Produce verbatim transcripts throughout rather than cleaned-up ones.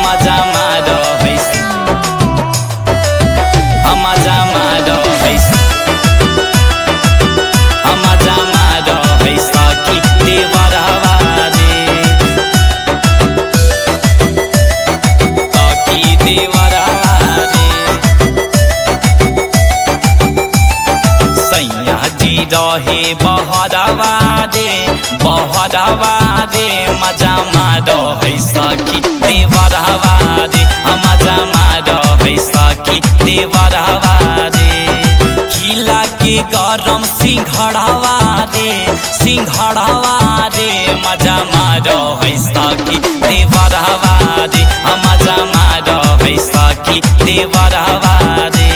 मजा मारो हैस मजा मारो हैस मजा मारो हैस कि देवरवा रे कि देवरवा रे सैया जी रहे बहरवा रे बहरवा रे मजा मारो हैस कि देवरवा रे मजा मारो हैस कि देवरवा रे खिला के गरम सिंघड़वा रे सिंघड़वा रे मजा मारो हैस कि देवरवा रे मजा मारो हैस कि देवरवा रे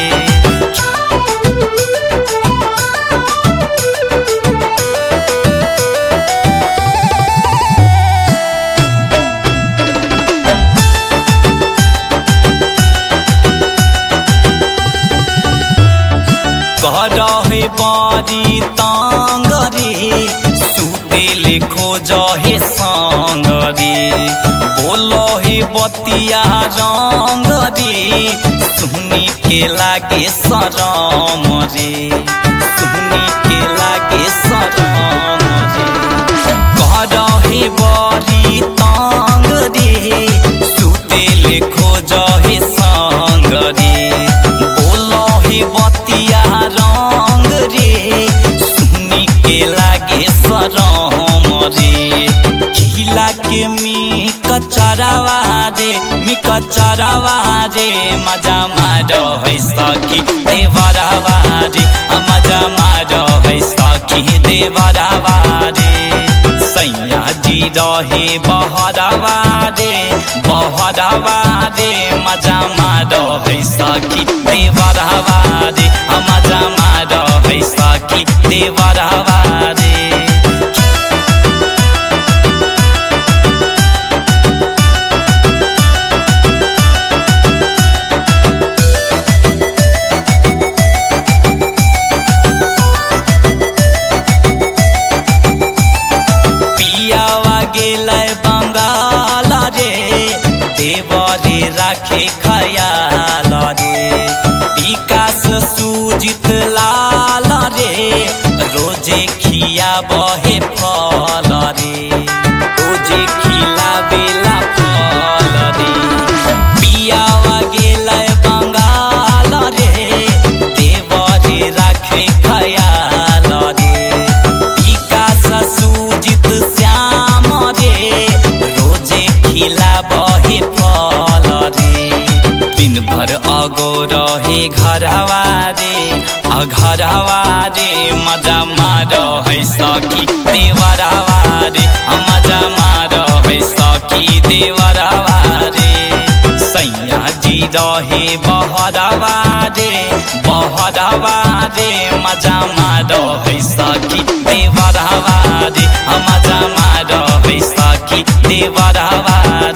करहे बारी तांग रे सुतेले खोज हे संग रे बोलो हे बतिया रंग रे सुनी के लागे शरम रे सुनी के लागे शरम रे करहे बारी तांग रे सुतेले खोज हे संग रे बोलो हे बतिया रंग रे सुनी के लागे शरम रे खिला के मी कचरवा रे मी कचरवा रे मजा मारो हैस कि देवरवा रे मजा मारो हैस कि देवरवा रे सैया जी रहे बहरवा रे बहरवा रे मजा मारो हैस कि देवरवा रे मजा मारो हैस कि देवरवा रे पियावा गेलै बंगाल रे देवरे राखे खयाल रे विकास सुजित लाल रे रोजे खिया बहे फल रे रोजे खिला बेला फल रे पियावा गेलै बंगाल रे देवरे राखे खयाल रे विकास सुजित श्याम रे रोजे खिला बहे फल रे दिन भर अगो रहे घरवा रे घरवा रे मजा मारो हैस कि देवरवा रे मजा मारो हैस कि देवरवा रे सैया जी रहे बहरवा रे बहरवा रे मजा मारो हैस कि देवरवा रे मजा मारो हैस कि देवरवा